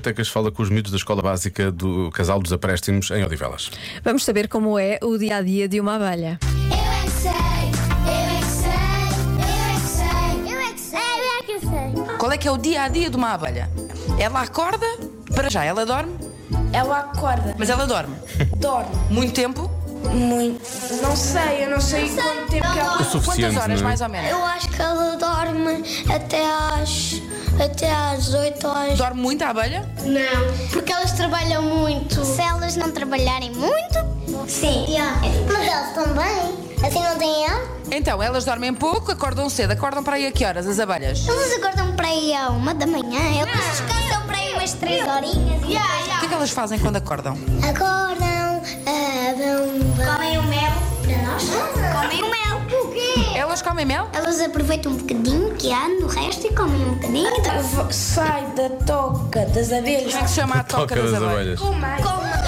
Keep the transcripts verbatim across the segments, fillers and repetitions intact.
Bibliotecas fala com os miúdos da Escola Básica do Casal dos Aprestimos em Odivelas. Vamos saber como é o dia-a-dia de uma abelha. Eu é que sei, eu é que sei, eu é que sei, eu é que sei, eu é que sei. Qual é que é o dia-a-dia de uma abelha? Ela acorda, para já, ela dorme, Ela acorda, mas ela dorme. dorme Muito tempo? muito. Não sei, eu não sei quanto tempo que ela. O suficiente, Quantas horas, não é? mais ou menos? Eu acho que ela dorme até às, até às oito horas. Dorme muito a abelha? Não, porque elas trabalham muito. Se elas não trabalharem muito, sim. Mas elas também. Assim não têm ela? Então, elas dormem pouco, acordam cedo. Acordam para aí a que horas, as abelhas? Elas acordam para aí à uma da manhã. Elas descansam para aí umas três horinhas. E O que é que elas fazem quando acordam? acordam, ah, vão, comem o mel para nós. Comem o mel. O quê? Elas comem mel? Elas aproveitam um bocadinho que há no resto e comem um bocadinho. V- Sai da toca das abelhas. Como é que se chama a toca, Toca das, das abelhas? abelhas.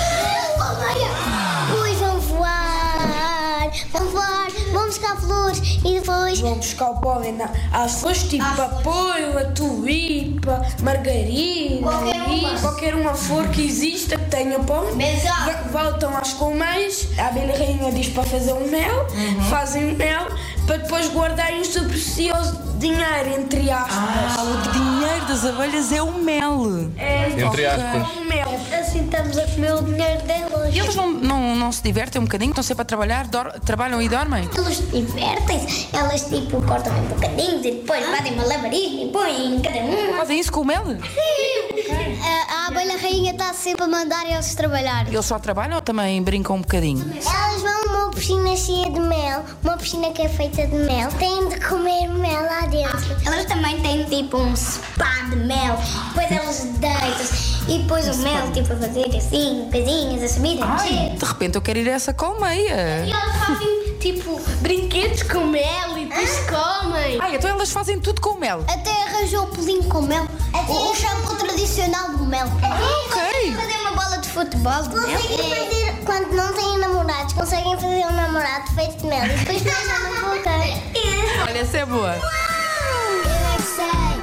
Depois vão voar, vão voar, vão buscar flores e depois. Vão buscar o pólen na- às flores, tipo a poila, tulipa, margarida, Qualquer uma. e qualquer uma flor que exista que tenha pólen. Exato. V- Voltam às colmeias, a abelha rainha diz para fazer um mel, fazem o mel para depois guardarem o seu precioso dinheiro, entre aspas. Ah, o dinheiro das abelhas é o mel. Entre aspas. O mel. Assim estamos a comer o dinheiro delas. E eles não, não, não se divertem um bocadinho? Estão sempre a trabalhar? Dor- trabalham e dormem? Elas divertem-se, elas tipo cortam um bocadinho e depois fazem malabarismo e põem em cada uma. Fazem isso com o mel? A, a abelha rainha está sempre a mandar eles trabalhar. Eles só trabalham ou também brincam um bocadinho? Elas vão a uma piscina cheia de mel, uma piscina que é feita de mel. Têm de comer mel lá dentro. Elas também têm tipo um spa de mel. Depois elas deitam-se e depois o mel tipo a fazer assim, pezinhas, a subir, a Ai, descer. de repente eu quero ir a essa colmeia. E elas fazem tipo brinquedos com mel e depois comem. Ai, então elas fazem tudo com mel. Até arranjou o pulinho com mel. O, o shampoo tradicional do mel. Ok. Fazer uma bola de futebol de mel. Conseguem fazer, quando não têm namorados, conseguem fazer um namorado feito de mel e depois beijam na boca. Olha, essa é boa. Eu é que sei.